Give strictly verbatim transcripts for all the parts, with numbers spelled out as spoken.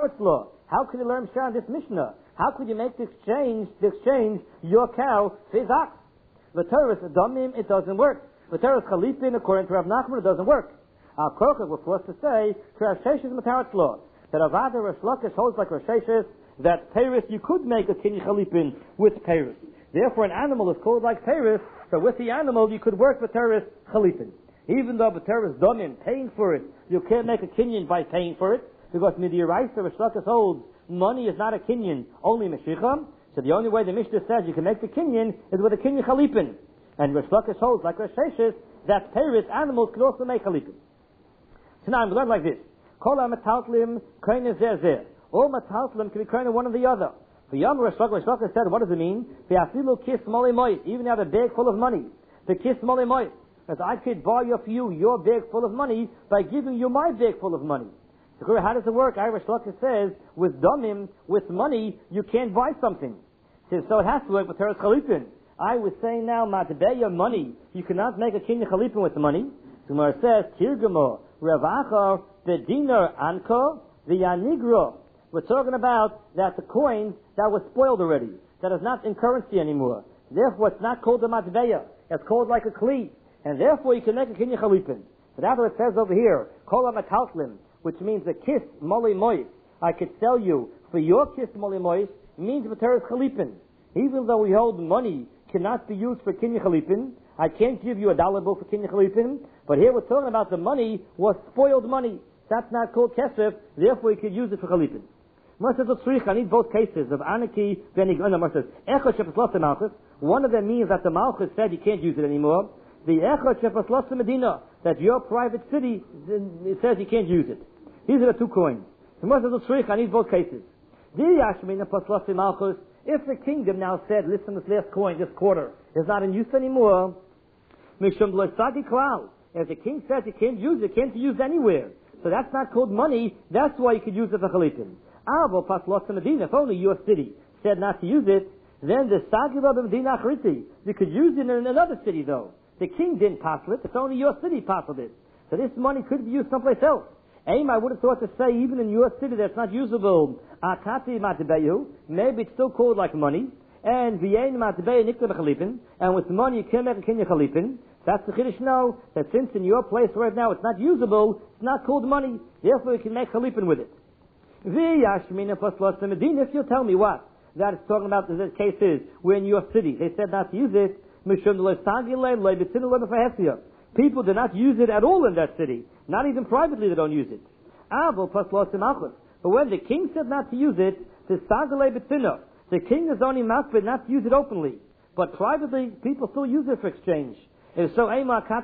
law. How could you learn Shah this Mishnah? How could you make the exchange, the exchange, your cow for his ox? The Torah is Adamim, it doesn't work. The Torah is Chalipin, according to Rav Nachman, it doesn't work. Our Korchak was forced to say, to Rav Sheshes Mataratz law, that Avada Rav Shlokish holds like Rav Sheshes, that Paris, you could make a Kinyi Chalipin with Paris. Therefore, an animal is called like Paris, so with the animal, you could work with Paris Chalipin. Even though the Torah is Damim, paying for it, you can't make a Kinyan by paying for it, because Midiraisa Rav Shlokish holds, money is not a Kinyan, only Meshicha. So the only way the Mishnah says you can make the Kinyan is with a Kinyan Chalipin. And Rav Shlokish holds, like Rav Sheshes, that Paris animals can also make Chalipin. So now I'm learn like this. Kol ha-metaltlim koine zeh zeh. All metaltlim can be koine one or the other. For Yom Rav Shlokish said, what does it mean? V'afilu kis moli mois. Even have a bag full of money. The kis moli mois. As I could buy you for you your bag full of money by giving you my bag full of money. So how does it work? Rav Shlokish says, with damim, with money, you can't buy something. So, so it has to work with Teres Chalipin. I was saying now, matbeya money, you cannot make a kinyan Chalipin with the money. So Gemara says, Tirgamo, Ravacha, the dinar anko, the yanigro. We're talking about that the coins that was spoiled already, that is not in currency anymore. Therefore, it's not called a matbeya. It's called like a kli. And therefore, you can make a kinyan Chalipin. So that's what it says over here. Kol ha-metaltlim, which means the kiss moli mois. I could sell you for your kiss moli mois, means v'teres Chalipin. Even though we hold money cannot be used for kinyan Chalipin, I can't give you a dollar bill for kinyan Chalipin, but here we're talking about the money was spoiled money. That's not called kesef, therefore you could use it for Chalipin. I need both cases of Anaki, one of them means that the Malchus said you can't use it anymore. The Echad Shefas Medina, that your private city it says you can't use it. These are the two coins. I need both cases. If the kingdom now said, listen, this last coin, this quarter, is not in use anymore, if the king says you can't use it, it can't be used anywhere. So that's not called money, that's why you could use it for Chalipin. If only your city said not to use it, then the Sagila Medina Achriti, you could use it in another city though. The king didn't passel it, it's only your city passeled it. So this money could be used someplace else. Aim, I would have thought to say, even in your city that's not usable, Akati Matabeyu, maybe it's still called like money, and V'yein Matabeyu Nikta Chalipin, and with money you can make a Kinyan Chalipin. That's the Chiddush now, that since in your place right now it's not usable, it's not called money, therefore you can make Chalipin with it. V'yashmina Paslas Medina, if you tell me what, that it's talking about the case is, where in your city they said not to use it, people do not use it at all in that city. Not even privately they don't use it. But when the king said not to use it, the king is only makbid not to use it openly. But privately, people still use it for exchange. If so,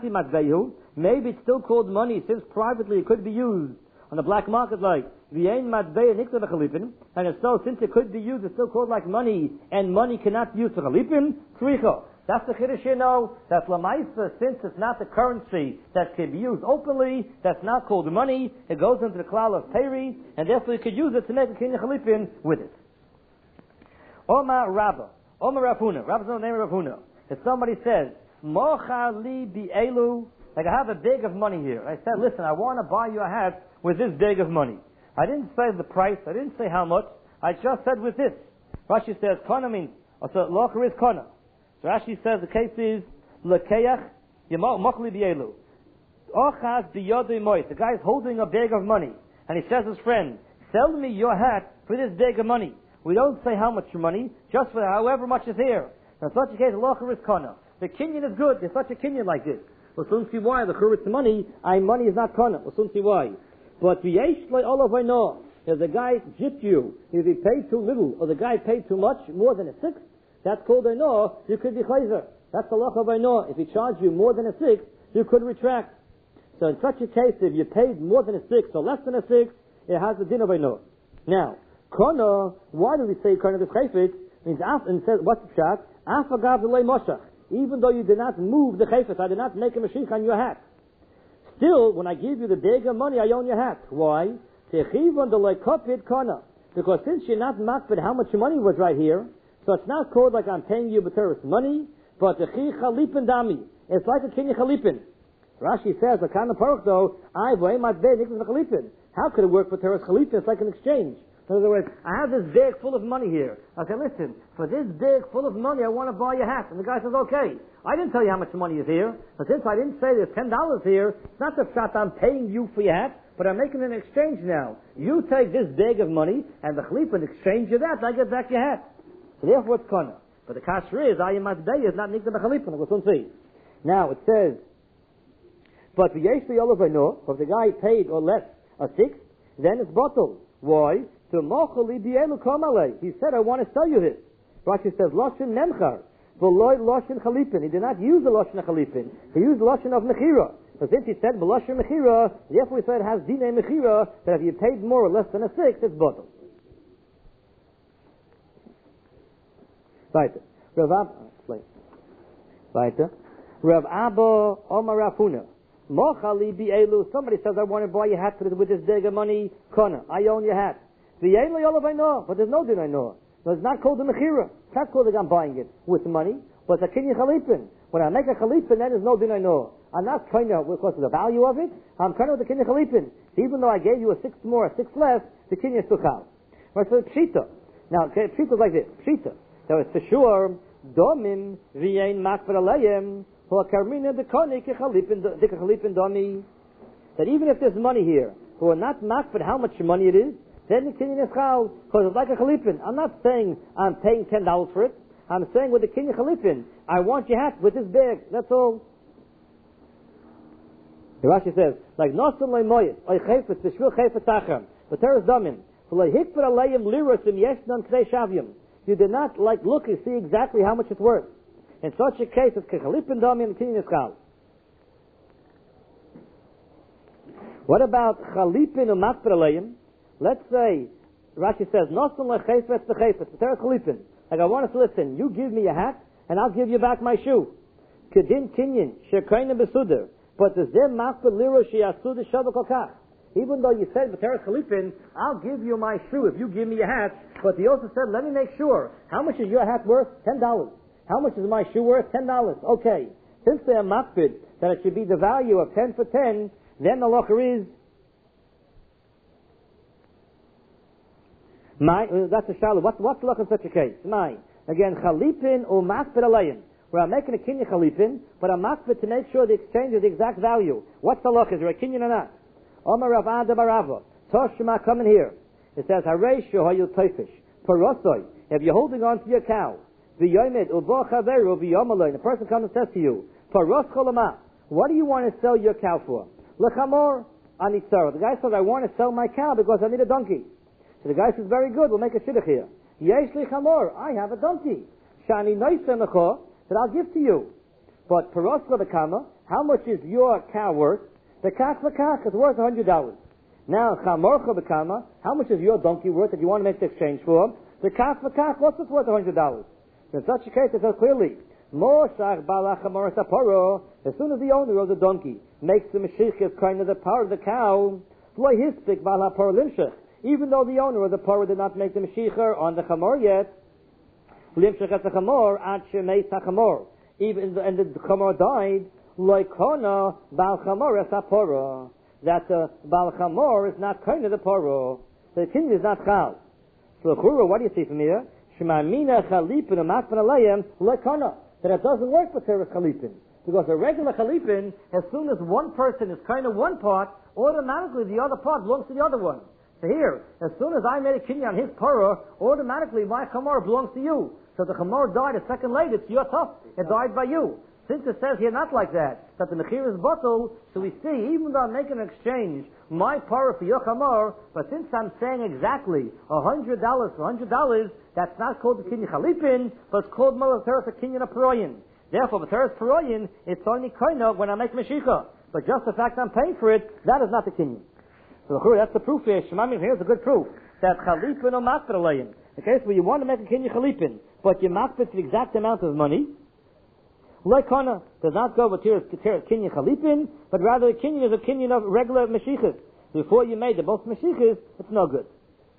maybe it's still called money, since privately it could be used on the black market like and if so, since it could be used, it's still called like money, and money cannot be used for Chalipin, Tricha. That's the Chiddush, you know, that Lamaisa, since it's not the currency that can be used openly, that's not called money, it goes into the klal of Peri, and therefore you could use it to make a Kinyan Chalipin with it. Omar Rabba, Omar Rafuna, Rabba's the name of Rafuna. If somebody says, Mocha li bi'elu, like I have a bag of money here. I said, listen, I want to buy you a hat with this bag of money. I didn't say the price, I didn't say how much, I just said with this. Rashi says, Kona means, so Locher is Kona. So Rashi says the case is Lekeach Yamachli Bielu. Ochaz Biyodei Mois. The guy is holding a bag of money, and he says to his friend, "Sell me your hat for this bag of money." We don't say how much money, just for however much is here. In such a case, Locher is Kana. The Kinyan is good. There's such a Kinyan like this. We'll soon see why. The Churitz money, I money is not Kana. We'll soon see why. But V'yesh Lei Olav V'no. If the guy gypped you, if he paid too little, or the guy paid too much, more than a sixth, that's called a no, you could be chayzer. That's the law of a no. If he charged you more than a six, you could retract. So in such a case, if you paid more than a six or less than a six, it has the din of a no. Now, kono, why do we say kono this chayfetz? Means af, and says, what's the pshat? Afagav delay moshach. Even though you did not move the chayfetz, I did not make a mashich on your hat. Still, when I give you the bag of money, I own your hat. Why? Techivon delay kopit kono. Because since you're not makbid how much money was right here, so it's not called like I'm paying you b'teres money, but the chi chalipin dami. It's like a kinyan chalipin. Rashi says, "Akan paruch though, I v'ay matbei niklas chalipin." How could it work for Teres Chalipin? It's like an exchange. In other words, I have this bag full of money here. I say, listen, for this bag full of money, I want to buy a hat. And the guy says, okay. I didn't tell you how much money is here. But since I didn't say there's ten dollars here, it's not the fact I'm paying you for your hat, but I'm making an exchange now. You take this bag of money, and the Chalipin exchange you that, and I get back your hat. So therefore it's Kana. But the kasher is, Ayim Mazdei is not Nikta B'Chalipin. We'll soon see. Now, it says, but the Yesh L'Yolav if the guy paid or less a sixth, then it's bottled. Why? To Mochali Bielu Kamale. He said, I want to sell you this. Rashi says, Loshin Nemchar. V'loy Loshin Chalipin. He did not use the Loshin of Chalipin. He used the Loshin of Mechira. But since he said Loshin Mechira, therefore we said it has Dine Mechira, that if you paid more or less than a sixth, it's bottled. Weiter. Rav Ab, explain. Weiter. Rav Abba Omar Rafuna. Mochali Bielu. Somebody says, I want to buy your hat with this bag of money. Kona. I own your hat. The Yain Yolav I know, but there's no din I know. So it's not called the Mechira. It's not called that I'm buying it with money, but it's a Kinyan Chalipin. When I make a Chalipin, then there's no din I know. I'm not trying to, because of the value of it, I'm trying to with the Kinyan Chalipin. Even though I gave you a six more, a six less, the Kinyan took out. Right, so Pshita. Now, okay, Pshita is like this. Pshita. So it's for sure, Domim V'yein Makbar Alayim, Ho Karmina Dekoni Kechalipin Dekachalipin Domi. That even if there's money here, who are not Makbar how much money it is, then the Kinyan is Chal, because it's like a Chalipin. I'm not saying I'm paying ten dollars for it. I'm saying with the Kinyan Chalipin, I want your hat with this bag. That's all. The Rashi says, like Nosan Leimoyet, Oy Chayfetz, B'shvil Chayfetz Acham, V'teres Domim, V'loi Hikbar Alayim Lirosim Yeshnan K'dei Shavyim. You did not like look and see exactly how much it's worth. In such a case, it's Kechalipin Domim and Kinyan is Chal. What about Chalipin and Makbar Alayim? Let's say, Rashi says, Nosan lechayfetz b'chayfetz, b'teres chalipin. Like I want to listen, you give me a hat, and I'll give you back my shoe. Kedin kinyan, shekoyne besuder. But the zem makbar liro she'asuder shavah kolkach. Even though you said, b'teres chalipin, I'll give you my shoe if you give me a hat, but he also said, let me make sure, how much is your hat worth? Ten dollars. How much is my shoe worth? Ten dollars. Okay. Since they are makbid, that it should be the value of ten for ten, then the locher is, My, uh, that's a shalom. What, what's the luck in such a case? My, again, chalipin or makbid alayim, where I'm making a kinyan chalipin, but I'm makbid to make sure the exchange is the exact value. What's the luck? Is there a kinyan or not? Omar Rav Ada Barava, Toshma, come in here. It says, Hareishu hayu toifish, parosoi, if you're holding on to your cow, v'yomed ubo chaveru v'yomaloi, the person comes and says to you, paros cholama, what do you want to sell your cow for? Lechamor anitzara. The guy says, I want to sell my cow because I need a donkey. So the guy says, very good, we'll make a shidduch here. Yesh li chamor, I have a donkey. Shani noisen lecho, that I'll give to you. But paros lekama, how much is your cow worth? The kach lekach is worth a hundred dollars. Now chamor lekama, how much is your donkey worth that you want to make the exchange for? The kach lekach, what's it worth a hundred dollars? In such a case, it says clearly, Moshach balach chamor saporo. As soon as the owner of the donkey makes the meshichas kind of the power of the cow, lo hispik balach por limshach. Even though the owner of the parah did not make the Mashiach on the Chamor yet, Limshach at the Chamor, Ad Shemei Sachamor. Even and the Chamor died, Loikona Bal Chamor es Parah. That the Bal Chamor is not kind of the parah. The king is not Chal. So Chura, what do you see from here? Shemamina Chalipin and Makban Alayim Loikona. That it doesn't work for Teres Chalipin. Because a regular Chalipin, as soon as one person is kind of one part, automatically the other part belongs to the other one. So here, as soon as I made a kinyan on his parah, automatically my chamor belongs to you. So the chamor died a second later, it's your tough. It died by you. Since it says here not like that, that the mechir is bottled, so we see, even though I'm making an exchange, my parah for your chamor, but since I'm saying exactly a hundred dollars for a hundred dollars, that's not called the kinyan chalipin, but it's called malateres a kinyan of paroyin. Therefore, materes paroyin, it's only koino when I make meshicha. But just the fact I'm paying for it, that is not the kinyan. So that's the proof here. Shemamim, here's a good proof that chalipin or makbar alayim. The case where you want to make a kinyan chalipin, but you makbar the exact amount of money, lekana does not go with kinyan chalipin, but rather a kinyan is a kinyan of regular meshichas. Before you made the both meshichas, it's no good.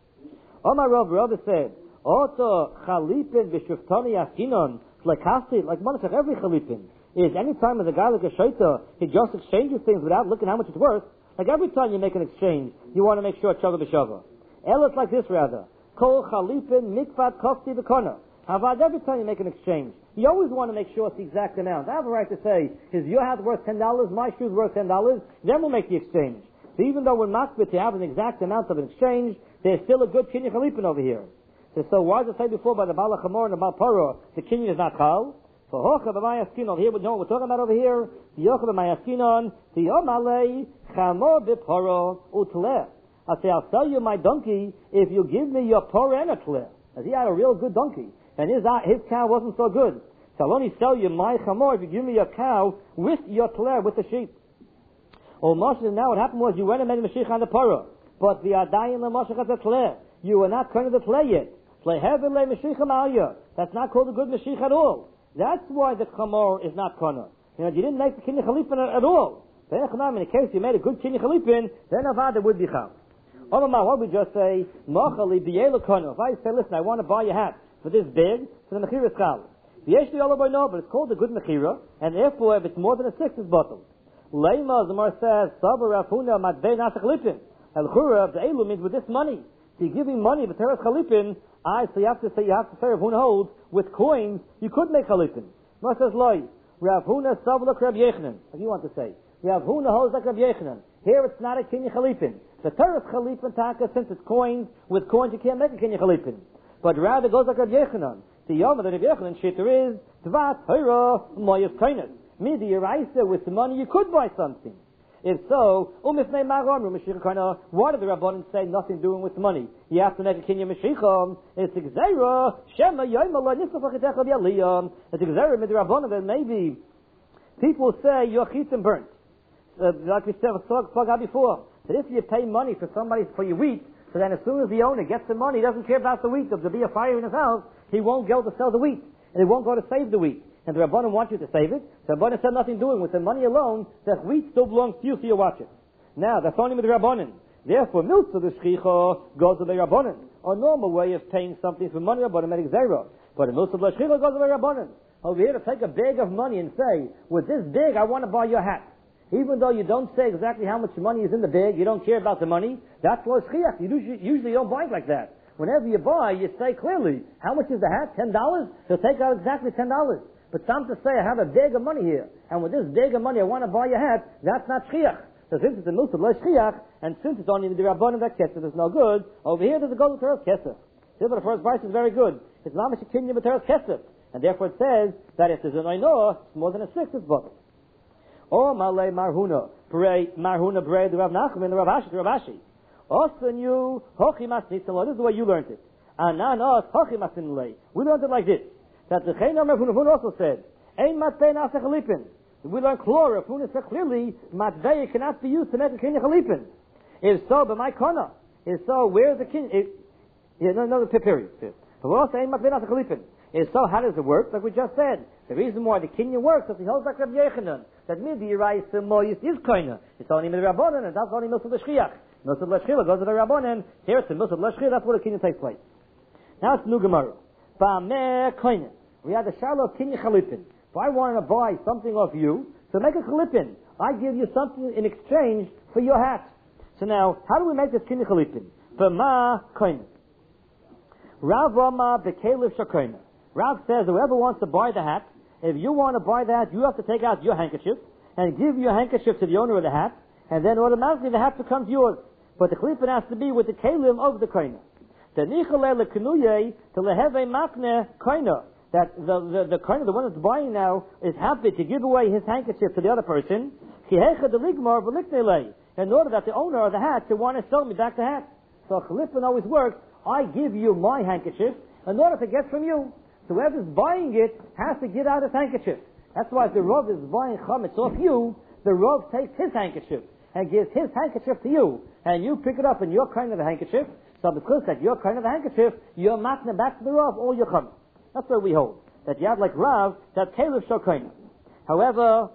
Omar Rav Rav said, "Oto chalipin v'shuftani afinon lekasti like monachach every chalipin is any time as a guy like a shaita he just exchanges things without looking how much it's worth." Like every time you make an exchange, you want to make sure Chaga B'Shava. Elis like this rather. Kol Chalipin Mikvat Kosti B'Kona. Havad, every time you make an exchange, you always want to make sure it's the exact amount. I have a right to say, is your hat worth ten dollars, my shoe's worth ten dollars, then we'll make the exchange. So even though we're makbid to have an exact amount of an exchange, there's still a good kinyan chalipin over here. So, so why does it say before by the Bala Chamor and the Bal Paro, the kinyan is not chal? So hocha b'mayaskinon, here we know what we're talking about over here, the yocha b'mayaskinon, the yomalei, chamor b'paro, utleh. I say, I'll sell you my donkey if you give me your poro and a tleh. As he had a real good donkey, and his, his cow wasn't so good. So I'll only sell you my chamor if you give me your cow with your tleh, with the sheep. Oh, Moshe, now what happened was you went and made a Mashiach on the Parah. But the Adayin the Moshe has a Tleh. You were not kind of the Tleh yet. That's not called a good Mashiach at all. That's why the Chamor is not Kana. You know, you didn't make the Kinyan Chalipin at all. In the case you made a good Kinyan Chalipin, then Avada would be Chal. Omar, what we just say, Machali B'yela Kana. If I say, listen, I want to buy a hat for this big, so the Mechira is Chal. V'yesh all by no, but it's called a good Mechira, and therefore if it's more than a six, it's bottled. Leima, the Mar says, Sabar Rafuna Matbei Nasach Lipin. El Chura, the Elu means with this money. So you're giving money, but Teres Chalipin, I, so you have to say, you have to say Rafuna holds, with coins, you could make Chalipin. Mar says, Loi, Rafuna Savla Krab Yechanan. What do you want to say? Rafuna holds like Krab Yechanan. Here it's not a Kinyan Chalipin. The Teres Chalipin Taka, since it's coins, with coins you can't make a Kinyan Chalipin. But rather it goes like Krab Yechanan. The Yom of the Krab Yechanan shit there is, Tvat, Hira, Moyas Kainas. Midi Yeraisa, with the money you could buy something. If so, umifnei marom Mashiach Kana. Why did the Rabbanan say nothing doing with the money? You have to make a kinyan Mashiach. It's exera shema yoymallah nisafachitecha b'yaliyam. It's exera mid Rabbanan that maybe people say your chitim burnt, uh, like we said spoke before. That if you pay money for somebody for your wheat, so then as soon as the owner gets the money, he doesn't care about the wheat. If there'll be a fire in his house, he won't go to sell the wheat, and he won't go to save the wheat. And the Rabbanan want you to save it. So the Rabbanan said nothing doing with the money alone. That wheat still belongs to you, so you watch it. Now, that's only with the Rabbanan. Therefore, milk to the Shchicha goes to the Rabbanan. A normal way of paying something for money, Rabbanan make zero. But a milk to the Shchicha goes to the Rabbanan. Over here to take a bag of money and say, with this bag, I want to buy your hat. Even though you don't say exactly how much money is in the bag, you don't care about the money, that's lo shchiach. You usually, usually don't buy it like that. Whenever you buy, you say clearly, how much is the hat? Ten dollars? He'll take out exactly ten dollars. But some to say, I have a bag of money here, and with this bag of money I want to buy a hat, that's not shchiach. So since it's a milk of lo shchiach, and since it's only the Rabbanan that kesef is no good, over here there's a golden teres kesef. Here the first price is very good. It's not much a kinyan but teres kesef. And therefore it says that if there's an oinoah, it's more than a six, it's bottled. Or malay marhuna, pray marhuna bray the Rav Nachum and the Rav Ashi, the Rav Ashi. Osan you hochi masnitzalo. This is the way you learned it. Anan os hochi masnitzalo. We learned it like this. That the Chayin Rav Huna also said, Ein matbei nasa chalipin. We learn chlor. Rav Huna said clearly, matbei cannot be used to make a kinyan chalipin. If so, but my kona. If so, where's the kinyan? Yeah, no, no, period. But we also ein matbei nasa chalipin. If so, how does it work? Like we just said, the reason why the kinyan works is he holds like Rabbi Yechanan. That midi yirais moyis is koina. It's only mid Rabbanan, and that's only milsad l'shchiach. Milsad l'shchiach goes to the Rabbanan. Here it's a milsad l'shchiach. That's where the kinyan takes place. Now it's new Gemara. Ba'meh koina. We had the shalom of kinyan chalipin. If I wanted to buy something off you, so make a chalipin. I give you something in exchange for your hat. So now, how do we make this kinyan chalipin? Ba'meh koina. Rav Rama b'kelev shakoina. Rav says whoever wants to buy the hat, if you want to buy the hat, you have to take out your handkerchief and give your handkerchief to the owner of the hat, and then automatically the hat becomes yours. But the chalipin has to be with the kelim of the koina. The nichale lekunuye to leheve makne koina. That the the the koina, the one that's buying now, is happy to give away his handkerchief to the other person. In order that the owner of the hat to want to sell me back the hat. So chalipin always works. I give you my handkerchief in order to get from you. So whoever's buying it has to get out his handkerchief. That's why if the Rav is buying chametz off you, the Rav takes his handkerchief and gives his handkerchief to you, and you pick it up in your kind of the handkerchief. So because that your kind of the handkerchief, you're matching back to the Rav all your chametz. That's what we hold. That you have like Rav, that Caleb shokaina. However,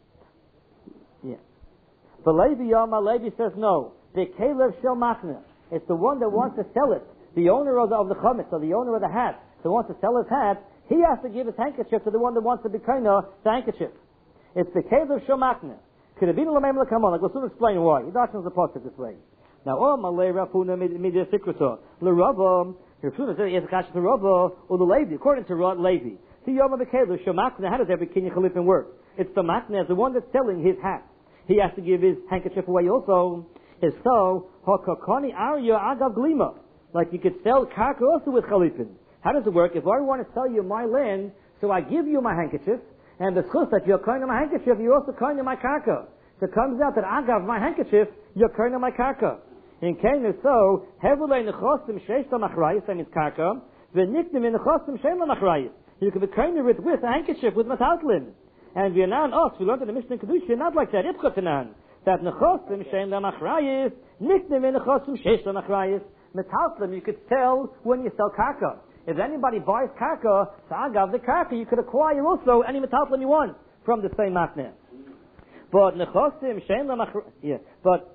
yeah, the Levi Yama Levi says no. The Caleb shel machna. It's the one that wants to sell it. The owner of the of the chametz, or the owner of the hat, that wants to sell his hat, he has to give his handkerchief to the one that wants to be koina the handkerchief. It's the Caleb Shomakna. Could have been a lamem come on. Like we'll soon explain why. Yidachim is the pasuk this way. Now, oh, malay rafuna mid sikrata l'rava. Rafuna says he has a kasha to Rava or the Levi. According to Rod Levi, see Yom Bekelu Shamakna. How does every kinyan chalipin work? It's the makna as the one that's selling his hat. He has to give his handkerchief away also. Is so hakakani arya agav glima. Like you could sell karka also with chalipin. How does it work? If I want to sell you my land, so I give you my handkerchief, and the schus that you're carrying my handkerchief, you're also carrying my karka. So it comes out that agav my handkerchief, you're carrying my karka. In Cain is so, heavily nechosim sheish lamachrayis, that means karka, v'niknim in nechosim shein lamachrayis. You can be carrying it with a handkerchief, with mataltlin. And we're now us, we learned in the Mishnah Kedusha, not like that, ipchotanan, that nechosim shein lamachrayis, niknim in nechosim sheish lamachrayis. Metaltlin you could sell when you sell karka. If anybody buys karka, so agav the karka, you could acquire also any metaltlin you want from the same matneh. But nechosim shein lamachrayis, yeah, but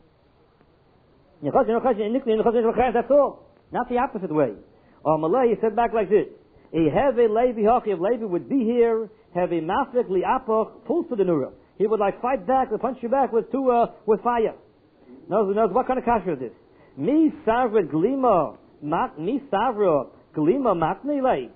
that's all. Not the opposite way. Or Malay, he said back like this. A have a Levi Haki, if Levi would be here, have a Mafik Li'apach, pulls to the Nura. He would like fight back, or punch you back with two, uh, with fire. Knows, knows what kind of kasha is this? Mi Savra Glima, Mi Savra Glima Matne Lay.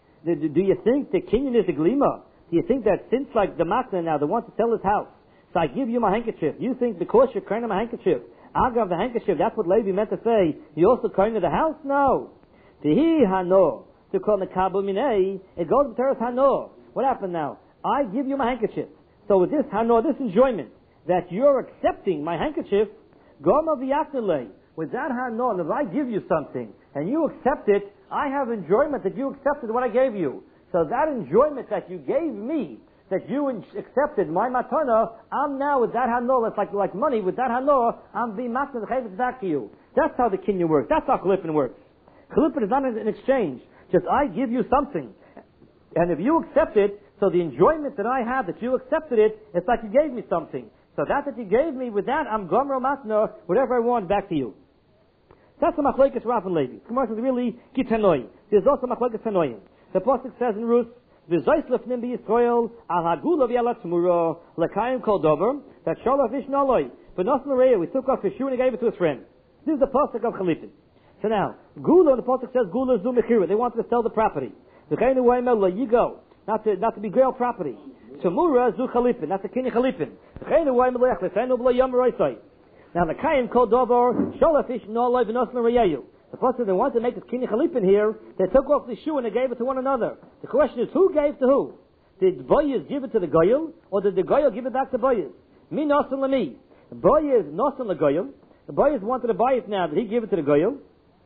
Do you think the kinyan is a Glima? Do you think that since like the Matna now, the one to sell his house, so I give you my handkerchief, you think because you're carrying my handkerchief, Agav the handkerchief, that's what Levi meant to say. You also carrying the house? No. Tihi hano. To call the kabul minei, it goes to teres hano. What happened now? I give you my handkerchief. So with this hano, this enjoyment, that you're accepting my handkerchief, goma v'yaknele. With that hano, and if I give you something, and you accept it, I have enjoyment that you accepted what I gave you. So that enjoyment that you gave me, that you accepted my matana, I'm now with that hano, it's like, like money, with that hano, I'm being matana, the chayv back to you. That's how the kinyan works. That's how chalipin works. Chalipin is not an exchange. Just I give you something. And if you accept it, so the enjoyment that I have, that you accepted it, it's like you gave me something. So that that you gave me, with that, I'm gomro matana, whatever I want, back to you. That's the machlekes Rav and Levi. Gemara is really kitanoi. There's also machlekes tanoim. The pasuk says in Rus, V'zois lefnim b'Yisrael al hagula v'yala tzmura lekayim kol dover that sholach vishnaloi v'nos l'reya we took off his shoe and he gave it to his friend. This is the pasuk of chalipin. So now gula, the pasuk says gula zu mechira. They wanted to sell the property. V'cheinu wayimel you go not to not to be grail property. Tzmura zu chalipin. That's the kinyan chalipin. V'cheinu wayimel lechleinu b'la yom roisai. Now the kayim kol dover sholach vishnaloi v'nos l'reya. The pasuk they wanted to make a kinyan chalipin here. They took off the shoe and they gave it to one another. The question is, who gave to who? Did Boyez give it to the Goyel, or did the Goyel give it back to Boyez? Me nosan lami. Boyez nosan legoyel. The Boyez wanted to buy it now. Did he give it to the Goyel?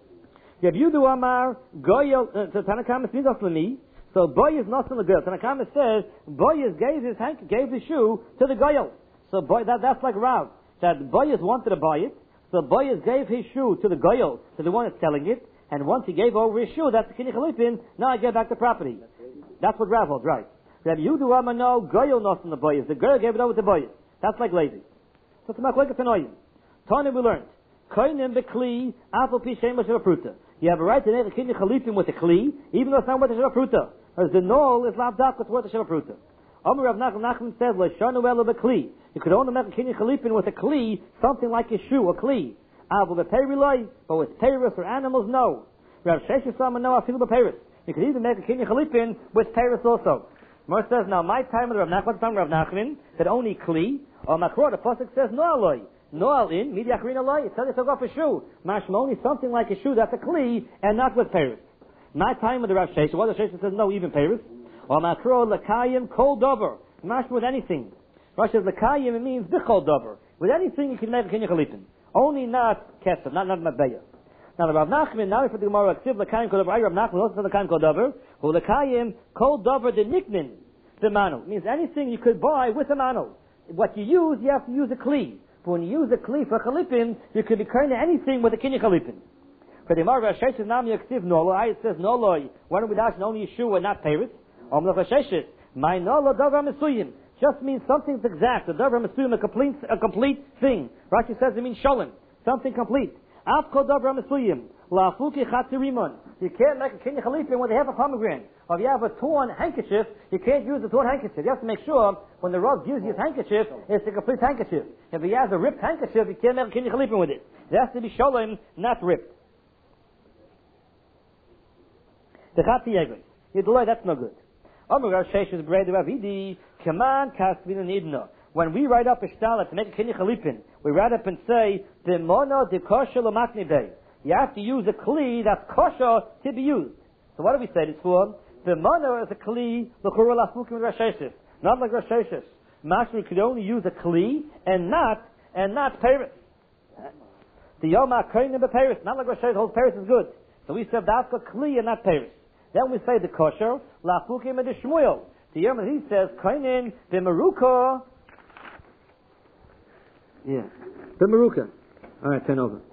Yavudu Amar Goyel. So Tanakama me nosan lami. So Boyez nosan legoyel. Tanakama says Boyez gave his hank, gave his shoe to the Goyel. So boy, that that's like Rav. That Boyez wanted to buy it. So Boyez gave his shoe to the Goyel, to the one that's selling it, and once he gave over his shoe, that's the kinyan chalipin, now I get back the property. That's what Rav holds, right. Rabbi Yehuda Amar no, Goyel nos in the Boyez. The Goyel gave it over to Boyez. That's like Levi. So it's a machlekes tanoim. Tanya we learned. Koinim bekli, apel pi shem b'shel pruta. You have a right to make a kinyan chalipin with a kli, even though it's not worth a shel pruta. Whereas the null is lav dafka, it's worth a shel pruta. Amar Rav Nachman Nachman says, L'shanu elu bekli. You could only make a kinyan chalipin with a kli, something like a shoe, a kli. Avol b'peiriloi, but with peiros or animals, no. Rav Sheshes Sama no afilu b'peiros. You could even make a kinyan chalipin with peiros also. Mar says, now my time of the Rav Nachman, time of Rav Nachman, that only kli, or makror, the pasuk says no aloi. No al in, midi achrin aloi, it says it took off a shoe. Mashma only something like a shoe, that's a kli, and not with peiros. My time of the Rav Sheshes, what the Sheshes says, no, even peiros. Or makror, lekayim, kol dover. Mashma with anything. Rav says, lekayim, it means bichol dover. With anything you can make a kinyan chalipin. Only not kesef, not not matbeya. Now the Rav Nachman, now for the Gemara, ksiv lekayim kol dover. Rav Nachman also said lekayim kol dover. Who lekayim kol dover the niknin the manu means anything you could buy with a manu. What you use, you have to use a kli. But when you use a kli for chalipin, you could be carrying anything with a kinyan chalipin. For the Gemara, Sheshes nam yaksiv nolo. It says nolo. Why don't we dash only Yeshua and not Paris? Om lach Sheshes. My nolo davar mesuyim. Just means something's exact. The davar mesuyim, a complete, a complete thing. Rashi says it means sholem, something complete. Af kol davar mesuyim, la'afuki chatzirimon. You can't make a kinyan chalipin with a half a pomegranate. Or if you have a torn handkerchief, you can't use the torn handkerchief. You have to make sure when the Rav gives you his handkerchief, it's a complete handkerchief. If he has a ripped handkerchief, you can't make a kinyan chalipin with it. It has to be shalom, not ripped. The Chati Yegli. Yedoloi, that's no good. When we write up a shtala to make a kinyan chalipin, we write up and say, B'mono de kosher l'matni bey. You have to use a kli that's kosher to be used. So what do we say this for? The mono is a kli l'chura lafukim rasheshis, not like rasheshis. Mashma could only use a kli and not and not paris. The yoma koine beparis, not like rasheshis. Whole paris is good. So we said that's a kli and not paris. Then we say the kosher lafukim and the shmuel. The yoma he says koine the maruka. Yeah, the maruka. All right, turn over.